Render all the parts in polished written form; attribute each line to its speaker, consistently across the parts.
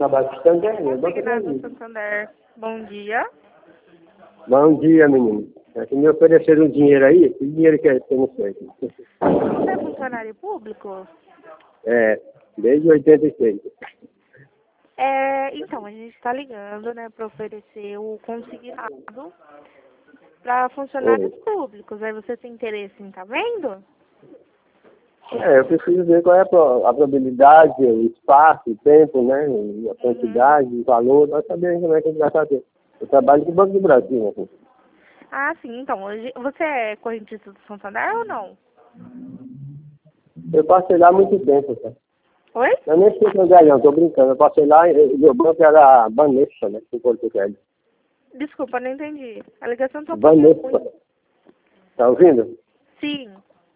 Speaker 1: trabalho cristão, eu dou
Speaker 2: Consignado Santander, bom dia.
Speaker 1: Bom dia, menino. É que me ofereceram um dinheiro aí, que dinheiro que é esse? Eu não sei.
Speaker 2: Você é funcionário público?
Speaker 1: É, desde 86.
Speaker 2: Então, a gente está ligando, né, para oferecer o consignado para funcionários públicos. Aí você tem interesse em tá vendo?
Speaker 1: Eu preciso ver qual é a probabilidade, o espaço, o tempo, né? A quantidade, o valor, nós saber como é que a gente vai fazer. Eu trabalho com o Banco do Brasil, né?
Speaker 2: Ah, sim, então, hoje você é correntista do Santander ou não?
Speaker 1: Eu passei lá há muito tempo, tá?
Speaker 2: Oi?
Speaker 1: Eu nem sei onde é, não, tô brincando. Eu passei lá e meu banco era Banespa, né? Em Portugal.
Speaker 2: Desculpa, não entendi. A ligação tá um pouquinho
Speaker 1: Banespa.
Speaker 2: ruim.
Speaker 1: Tá ouvindo?
Speaker 2: Sim.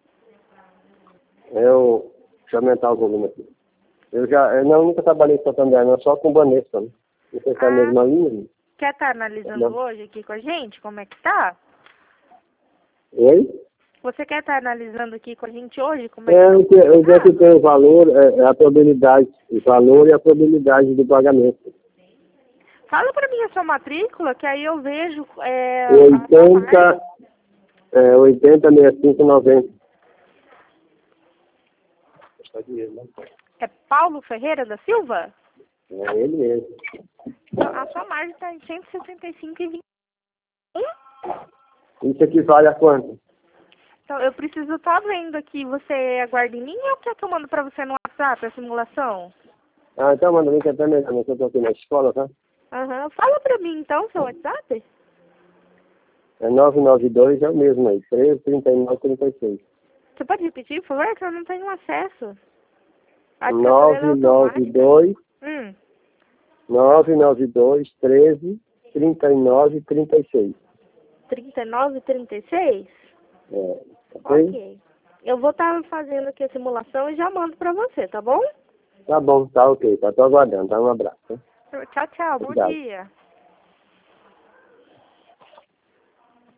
Speaker 1: Deixa eu aumentar o volume aqui. Eu nunca trabalhei em Santander, não, só com Banespa, né? Não sei se é a mesma linha.
Speaker 2: Quer estar analisando
Speaker 1: Não.
Speaker 2: hoje aqui com a gente? Como é que tá?
Speaker 1: Oi?
Speaker 2: Você quer estar analisando aqui com a gente hoje? Como é que tá?
Speaker 1: Eu já que tem o valor, a probabilidade, o valor e a probabilidade do pagamento.
Speaker 2: Fala pra mim a sua matrícula, que aí eu vejo
Speaker 1: 80, 80, 65, 90.
Speaker 2: É Paulo Ferreira da Silva?
Speaker 1: É ele mesmo.
Speaker 2: Então, a sua margem está em 165,21.
Speaker 1: Isso aqui vale a quanto?
Speaker 2: Então, eu preciso estar vendo aqui. Você aguarda em mim ou quer que eu mando pra você no WhatsApp a simulação?
Speaker 1: Ah, então manda vir que é até melhor, né? Que eu tô aqui na escola, tá?
Speaker 2: Aham. Fala pra mim então, seu WhatsApp.
Speaker 1: É 992, é o mesmo aí. 13, 39, 36.
Speaker 2: Você pode repetir, por favor? Que eu não tenho acesso. A de Capoeira é automática.
Speaker 1: 992, 992, 13, 39, 36.
Speaker 2: 39,36?
Speaker 1: É,
Speaker 2: Ok. Eu vou estar fazendo aqui a simulação e já mando pra você, tá bom?
Speaker 1: Tá bom, tá ok. Tá, tô aguardando. Tá, um abraço. Tá?
Speaker 2: Tchau, tchau. Bom
Speaker 1: Obrigado.
Speaker 2: dia.